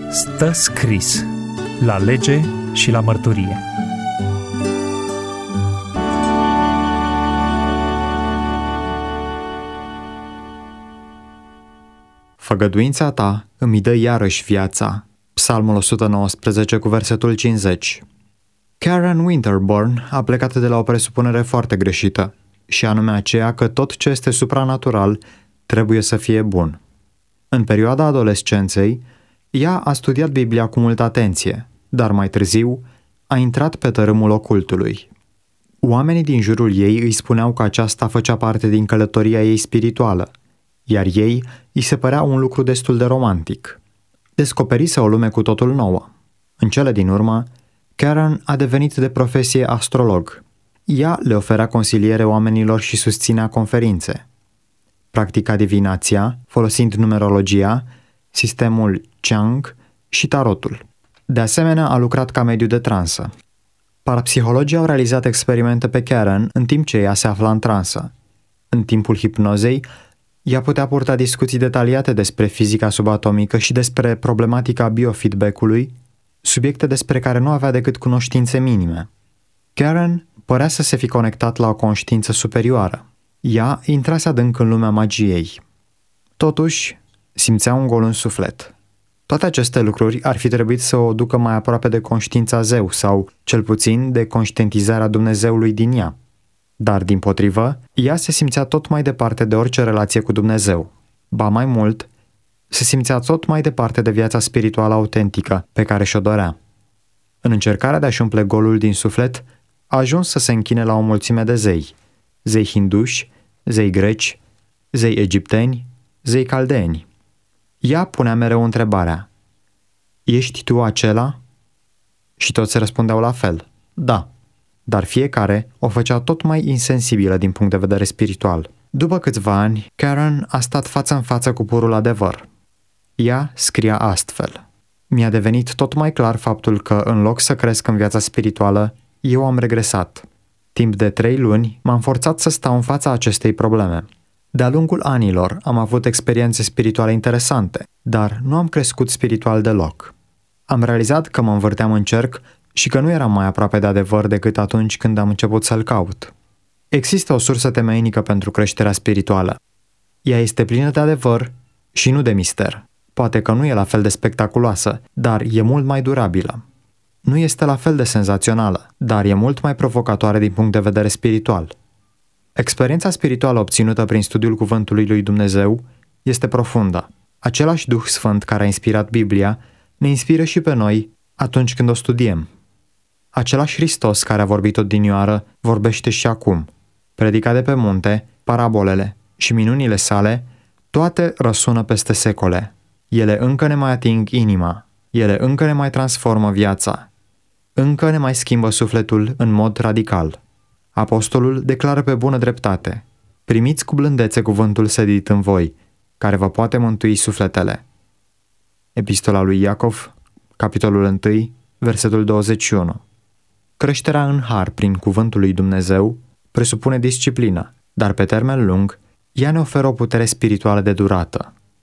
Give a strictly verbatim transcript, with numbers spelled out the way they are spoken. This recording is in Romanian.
Stă scris la lege și la mărturie. Făgăduința ta îmi dă iarăși viața. Psalmul o sută nouăsprezece cu versetul cincizeci. Karen Winterborn a plecat de la o presupunere foarte greșită, și anume aceea că tot ce este supranatural trebuie să fie bun. În perioada adolescenței, ea a studiat Biblia cu multă atenție, dar mai târziu a intrat pe tărâmul ocultului. Oamenii din jurul ei îi spuneau că aceasta făcea parte din călătoria ei spirituală, iar ei îi se părea un lucru destul de romantic. Descoperise o lume cu totul nouă. În cele din urmă, Karen a devenit de profesie astrolog. Ea le oferea consiliere oamenilor și susținea conferințe. Practica divinația, folosind numerologia, sistemul Chang și tarotul. De asemenea, a lucrat ca mediu de transă. Parapsihologii au realizat experimente pe Karen în timp ce ea se afla în transă. În timpul hipnozei, ea putea purta discuții detaliate despre fizica subatomică și despre problematica biofeedback-ului, subiecte despre care nu avea decât cunoștințe minime. Karen părea să se fi conectat la o conștiință superioară. Ea intrase adânc în lumea magiei. Totuși, simțea un gol în suflet. Toate aceste lucruri ar fi trebuit să o ducă mai aproape de conștiința zeu sau, cel puțin, de conștientizarea Dumnezeului din ea. Dar, dimpotrivă, ea se simțea tot mai departe de orice relație cu Dumnezeu. Ba mai mult, se simțea tot mai departe de viața spirituală autentică pe care și-o dorea. În încercarea de a-și umple golul din suflet, a ajuns să se închine la o mulțime de zei. Zei hinduși, zei greci, zei egipteni, zei caldeeni. Ea punea mereu întrebarea: ești tu acela? Și toți răspundeau la fel: da. Dar fiecare o făcea tot mai insensibilă din punct de vedere spiritual. După câțiva ani, Karen a stat față în față cu purul adevăr. Ea scria astfel: mi-a devenit tot mai clar faptul că, în loc să cresc în viața spirituală, eu am regresat. Timp de trei luni m-am forțat să stau în fața acestei probleme. De-a lungul anilor am avut experiențe spirituale interesante, dar nu am crescut spiritual deloc. Am realizat că mă învârteam în cerc și că nu eram mai aproape de adevăr decât atunci când am început să-l caut. Există o sursă temeinică pentru creșterea spirituală. Ea este plină de adevăr și nu de mister. Poate că nu e la fel de spectaculoasă, dar e mult mai durabilă. Nu este la fel de senzațională, dar e mult mai provocatoare din punct de vedere spiritual. Experiența spirituală obținută prin studiul Cuvântului lui Dumnezeu este profundă. Același Duh Sfânt care a inspirat Biblia ne inspiră și pe noi atunci când o studiem. Același Hristos care a vorbit odinioară vorbește și acum. Predica de pe munte, parabolele și minunile sale, toate răsună peste secole. Ele încă ne mai ating inima, ele încă ne mai transformă viața, încă ne mai schimbă sufletul în mod radical. Apostolul declară pe bună dreptate: primiți cu blândețe cuvântul sădit în voi, care vă poate mântui sufletele. Epistola lui Iacov, capitolul unu, versetul douăzeci și unu. Creșterea în har prin cuvântul lui Dumnezeu presupune disciplină, dar pe termen lung, ea ne oferă o putere spirituală de durată.